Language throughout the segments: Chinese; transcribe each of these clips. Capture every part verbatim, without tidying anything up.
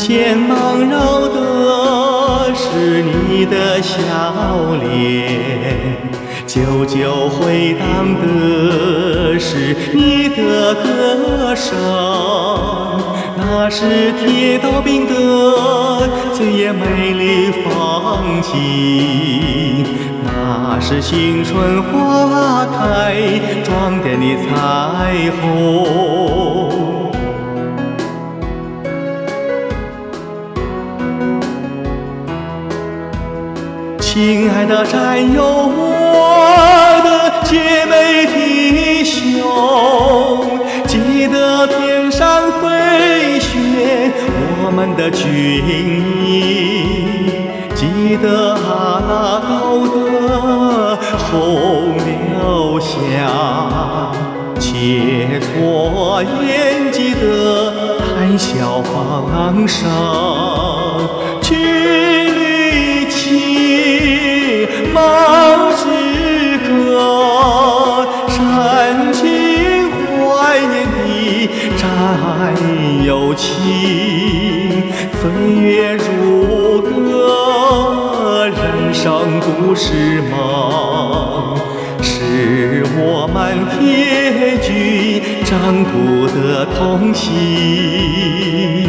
间茫扰的是你的笑脸，久久回荡的是你的歌声。那是铁道兵的最艳美丽风景，那是新春花开装点的彩虹。亲爱的战友，我的姐妹弟兄，记得天上飞雪我们的军营，记得阿拉高的洪流下，切磋演技的谈笑风生，去力气梦之歌，深情怀念的战友情。岁月如歌，人生不是梦，是我们铁军征途的同行。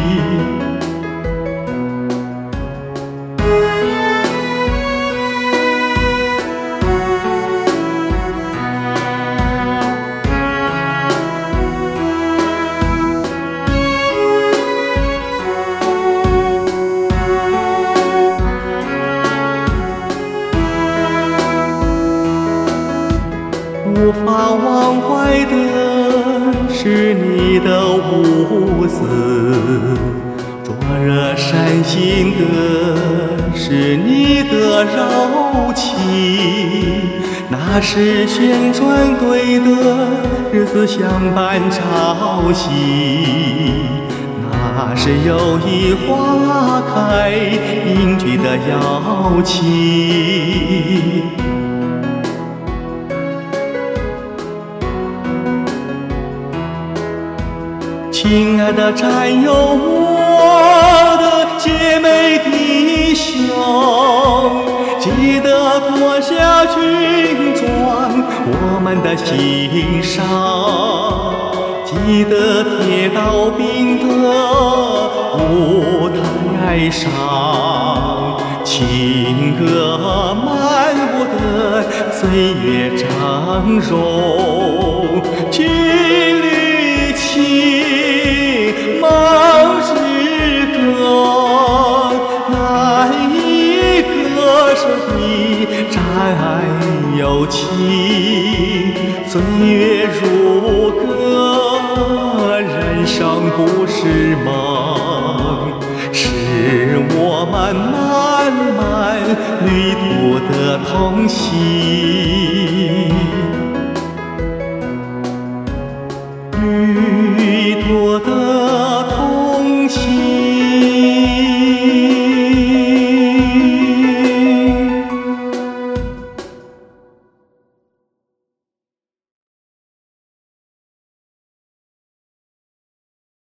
无法忘怀的是你的舞姿，灼热煽心的是你的柔情。那是宣传队的日子相伴朝夕，那是友谊花开凝聚的友情。亲爱的战友，我的姐妹弟兄，记得脱下军装我们的心上，记得铁道兵的舞台上，情歌漫舞的岁月峥嵘，去力气梦之歌，那一个是的战友情。岁月如歌，人生不是梦，是我们漫漫旅途的同行。